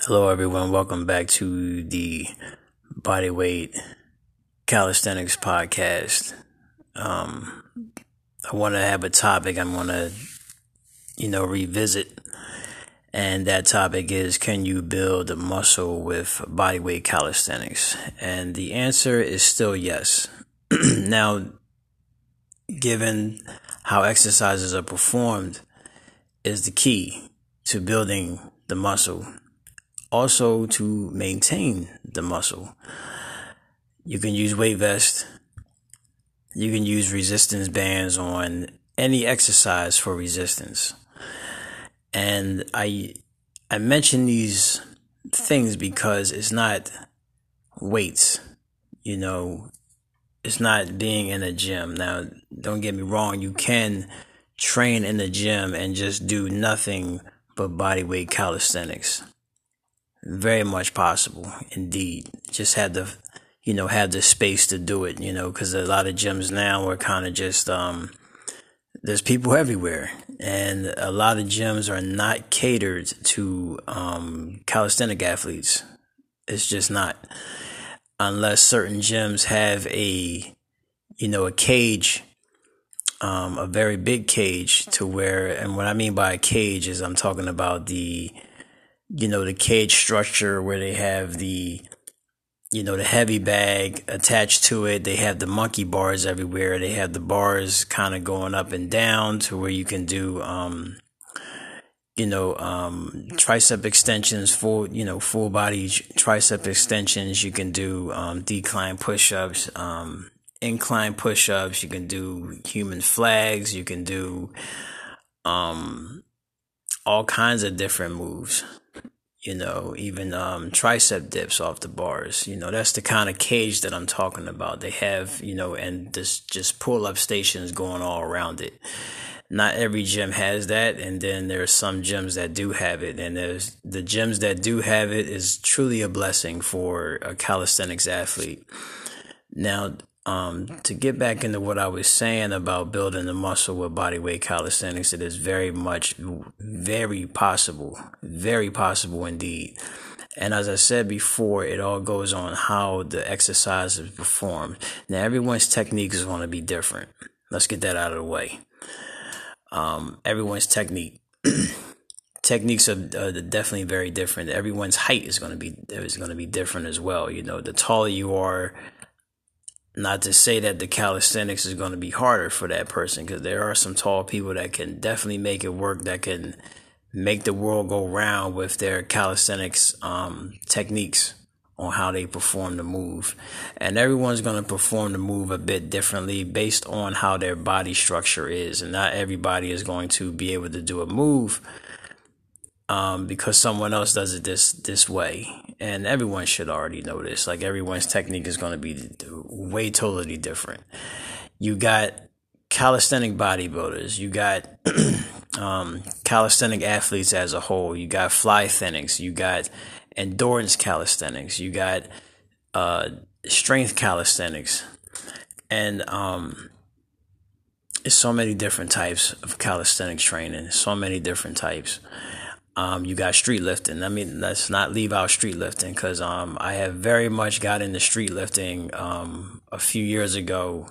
Hello, everyone. Welcome back to the Bodyweight Calisthenics Podcast. I want to have a topic I'm going to, revisit. And that topic is, can you build a muscle with bodyweight calisthenics? And the answer is still yes. Now, given how exercises are performed is the key to building the muscle. Also, to maintain the muscle, you can use weight vests. You can use resistance bands on any exercise for resistance. And I mention these things because it's not weights, it's not being in a gym. Now, don't get me wrong, you can train in the gym and just do nothing but bodyweight calisthenics. Very much possible, indeed. Just had to, have the space to do it, because a lot of gyms now are kind of just, there's people everywhere. And a lot of gyms are not catered to calisthenic athletes. It's just not. Unless certain gyms have a cage, a very big cage to where, and what I mean by a cage is I'm talking about the cage structure where they have the heavy bag attached to it. They have the monkey bars everywhere. They have the bars kind of going up and down to where you can do, tricep extensions, full body tricep extensions. You can do, decline push-ups, incline push-ups. You can do human flags. You can do, all kinds of different moves. Even tricep dips off the bars. That's the kind of cage that I'm talking about. They have, and this just pull-up stations going all around it. Not every gym has that, and then there's some gyms that do have it, and there's the gyms that do have it is truly a blessing for a calisthenics athlete. Now, to get back into what I was saying about building the muscle with bodyweight calisthenics, it is very possible indeed. And as I said before, it all goes on how the exercise is performed. Now, everyone's technique is going to be different. Let's get that out of the way. Everyone's techniques are definitely very different. Everyone's height is going to be different as well. The taller you are, not to say that the calisthenics is going to be harder for that person, because there are some tall people that can definitely make it work, that can make the world go round with their calisthenics techniques on how they perform the move. And everyone's going to perform the move a bit differently based on how their body structure is. And not everybody is going to be able to do a move because someone else does it this way. And everyone should already know this. Like, everyone's technique is going to be way totally different. You got calisthenic bodybuilders. You got calisthenic athletes as a whole. You got fly-thenics. You got endurance calisthenics. You got strength calisthenics. And there's so many different types of calisthenics training. So many different types. You got street lifting. I mean, let's not leave out street lifting, because I have very much got into street lifting a few years ago.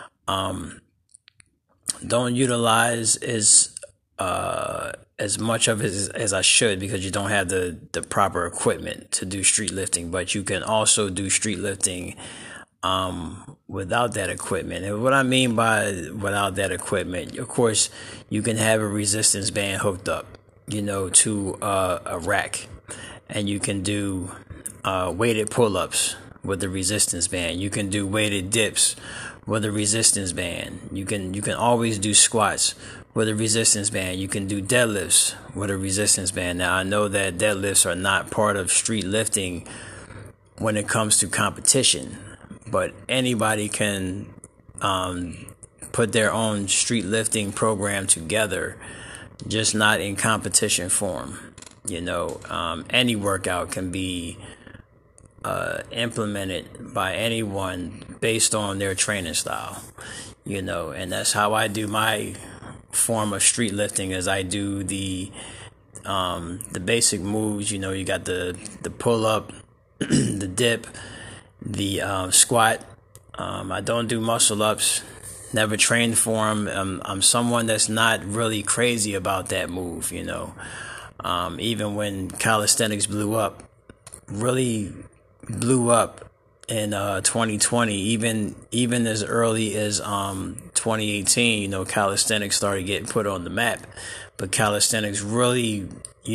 Don't utilize as much of it as I should, because you don't have the proper equipment to do street lifting. But you can also do street lifting without that equipment. And what I mean by without that equipment, of course, you can have a resistance band hooked up, to a rack, and you can do weighted pull-ups with the resistance band. You can do weighted dips with a resistance band. You can always do squats with a resistance band. You can do deadlifts with a resistance band. Now, I know that deadlifts are not part of street lifting when it comes to competition, but anybody can put their own street lifting program together, just not in competition form. Any workout can be implemented by anyone based on their training style, and that's how I do my form of street lifting. Is I do the The basic moves, you got the pull up, the dip, the squat. I don't do muscle ups. Never trained for them. I'm someone that's not really crazy about that move. Even when calisthenics really blew up in 2020. Even as early as 2018. Calisthenics started getting put on the map, but calisthenics really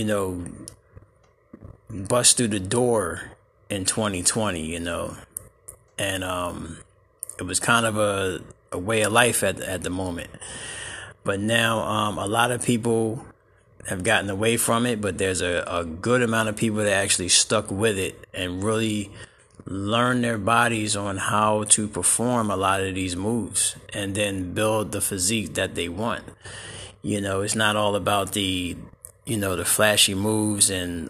bust through the door in 2020. And it was kind of a way of life at the moment. But now a lot of people have gotten away from it, but there's a good amount of people that actually stuck with it and really learn their bodies on how to perform a lot of these moves and then build the physique that they want. It's not all about the flashy moves and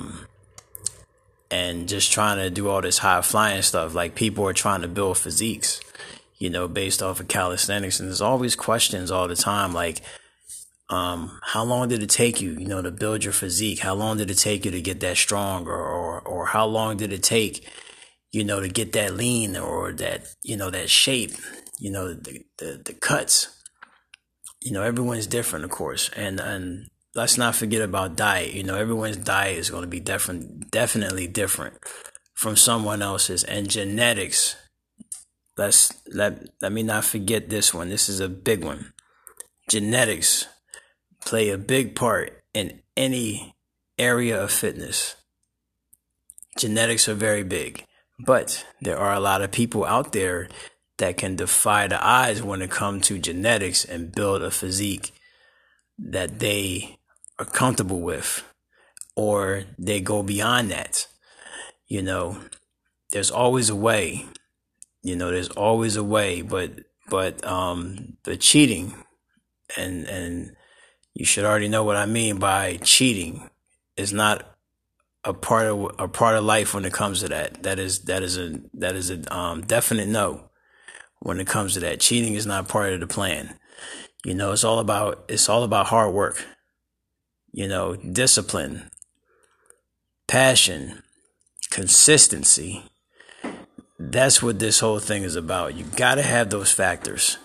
just trying to do all this high flying stuff. Like, people are trying to build physiques, based off of calisthenics. And there's always questions all the time. Like, how long did it take you, to build your physique? How long did it take you to get that strong? Or how long did it take, to get that lean or that, that shape, the cuts? Everyone's different, of course. And let's not forget about diet. Everyone's diet is going to be definitely different from someone else's. And genetics, let me not forget this one. This is a big one. Genetics play a big part in any area of fitness. Genetics are very big, but there are a lot of people out there that can defy the odds when it comes to genetics and build a physique that they are comfortable with, or they go beyond that. There's always a way. There's always a way, but the cheating, and you should already know what I mean by cheating, is not a part of life when it comes to that. That is a definite no when it comes to that. Cheating is not part of the plan. It's all about hard work. Discipline, passion, consistency. That's what this whole thing is about. You got to have those factors,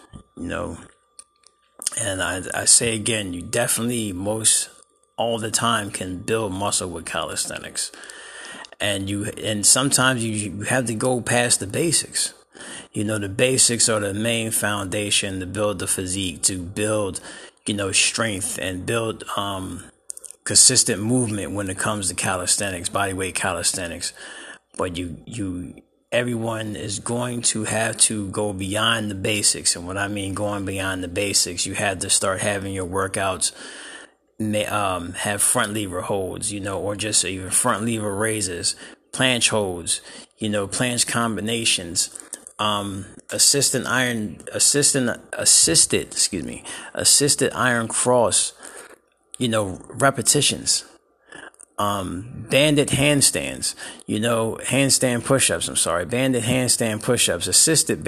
and I say again, you definitely most all the time can build muscle with calisthenics. And sometimes you have to go past the basics. The basics are the main foundation to build the physique, to build, strength, and build consistent movement when it comes to calisthenics, bodyweight calisthenics. But everyone is going to have to go beyond the basics. And what I mean going beyond the basics, you have to start having your workouts have front lever holds, or just even front lever raises, planche holds, planche combinations, assisted iron cross, repetitions, banded handstands, handstand push-ups, assisted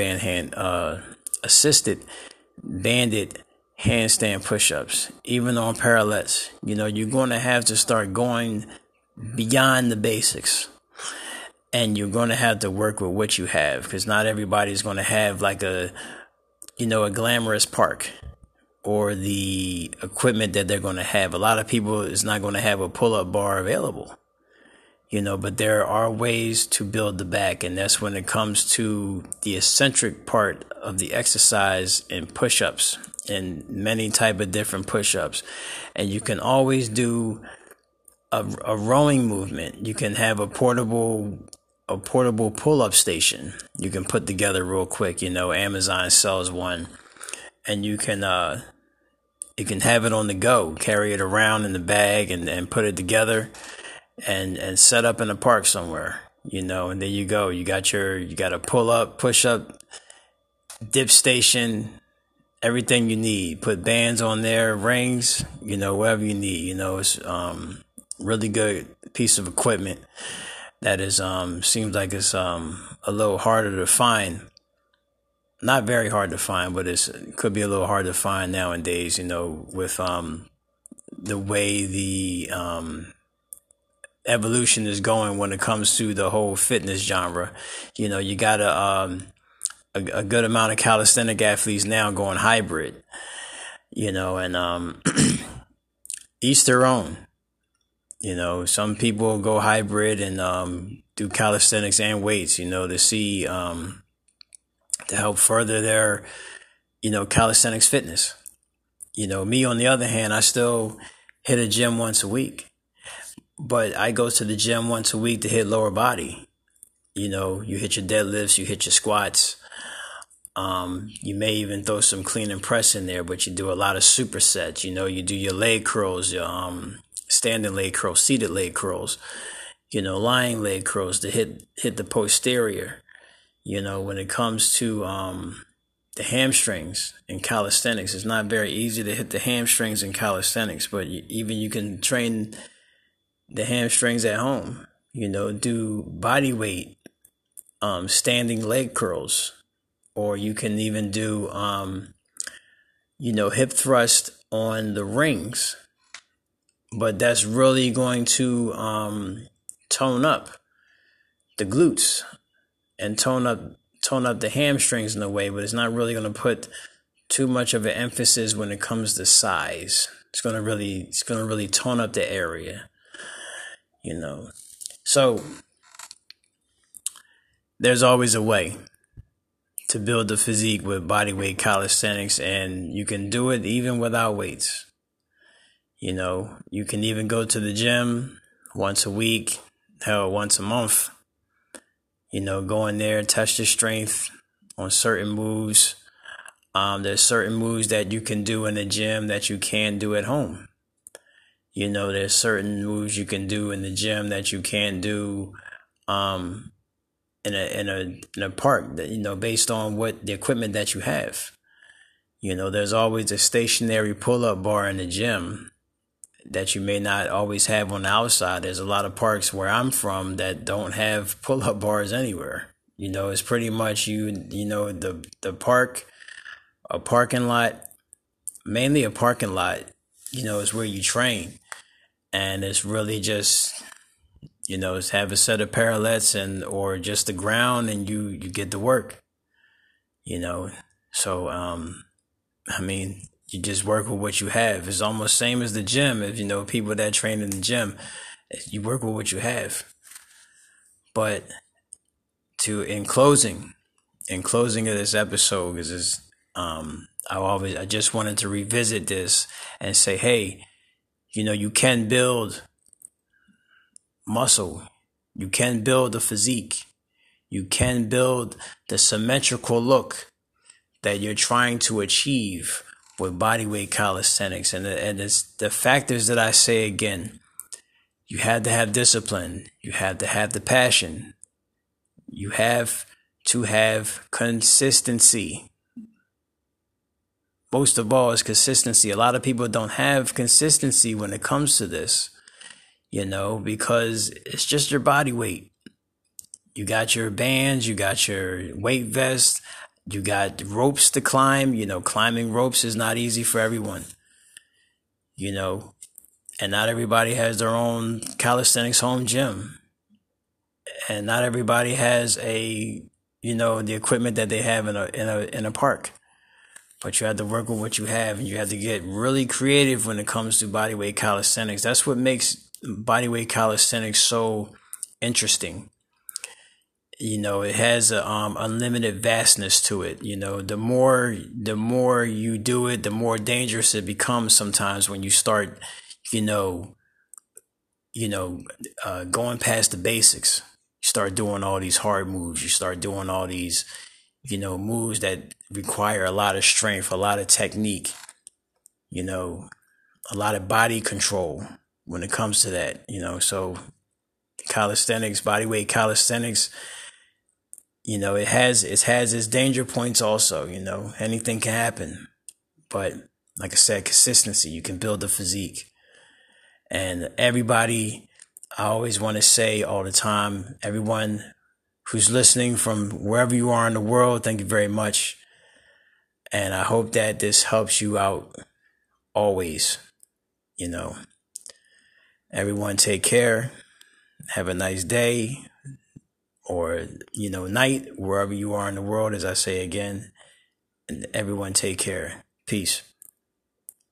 banded handstand push-ups, even on parallettes. You're going to have to start going beyond the basics, and you're going to have to work with what you have, because not everybody's going to have like a glamorous park or the equipment that they're going to have. A lot of people is not going to have a pull-up bar available, but there are ways to build the back. And that's when it comes to the eccentric part of the exercise and push-ups and many type of different push-ups. And you can always do a rowing movement. You can have a portable pull-up station you can put together real quick. Amazon sells one, and you can have it on the go, carry it around in the bag and put it together and set up in a park somewhere, and there you go. You got a pull-up, push-up, dip station, everything you need. Put bands on there, rings, whatever you need. It's really good piece of equipment that is seems like it's a little harder to find. Not very hard to find, but it could be a little hard to find nowadays, with the way the evolution is going when it comes to the whole fitness genre. You got a good amount of calisthenic athletes now going hybrid, and each their own. Some people go hybrid and do calisthenics and weights, to see, to help further their, calisthenics fitness. Me on the other hand, I still hit a gym once a week, but I go to the gym once a week to hit lower body. You hit your deadlifts, you hit your squats. You may even throw some clean and press in there, but you do a lot of supersets. You do your leg curls, your standing leg curls, seated leg curls, lying leg curls to hit the posterior. When it comes to the hamstrings in calisthenics, it's not very easy to hit the hamstrings in calisthenics, but even you can train the hamstrings at home. Do body weight, standing leg curls, or you can even do, hip thrust on the rings. But that's really going to tone up the glutes and tone up the hamstrings in a way, but it's not really going to put too much of an emphasis when it comes to size. It's going to really tone up the area, So there's always a way to build the physique with bodyweight calisthenics, and you can do it even without weights. You can even go to the gym once a week, hell, once a month. Go in there, test your strength on certain moves. There's certain moves that you can do in the gym that you can't do at home. There's certain moves you can do in the gym that you can't do in a park, that, based on what the equipment that you have. There's always a stationary pull-up bar in the gym that you may not always have on the outside. There's a lot of parks where I'm from that don't have pull-up bars anywhere. It's pretty much the park, a parking lot, mainly a parking lot, is where you train. And it's really just, it's have a set of parallettes or just the ground, and you get to work, So, you just work with what you have. It's almost same as the gym. If people that train in the gym, you work with what you have. But in closing of this episode, I just wanted to revisit this and say, hey, you can build muscle, you can build a physique, you can build the symmetrical look that you're trying to achieve with bodyweight calisthenics. And it's the factors that I say again. You have to have discipline. You have to have the passion. You have to have consistency. Most of all is consistency. A lot of people don't have consistency when it comes to this, because it's just your body weight. You got your bands, you got your weight vest, you got ropes to climb. Climbing ropes is not easy for everyone, and not everybody has their own calisthenics home gym. And not everybody has the equipment that they have in a park. But you have to work with what you have, and you have to get really creative when it comes to bodyweight calisthenics. That's what makes bodyweight calisthenics so interesting. It has a unlimited vastness to it. The more you do it, the more dangerous it becomes sometimes when you start, going past the basics. You start doing all these hard moves. You start doing all these, moves that require a lot of strength, a lot of technique, a lot of body control when it comes to that, so calisthenics, bodyweight calisthenics, it has its danger points also. Anything can happen, but like I said, consistency, you can build a physique. And everybody, I always want to say all the time, everyone who's listening from wherever you are in the world, thank you very much. And I hope that this helps you out always. you know, everyone take care. Have a nice day or, night, wherever you are in the world, as I say again. And everyone take care. Peace.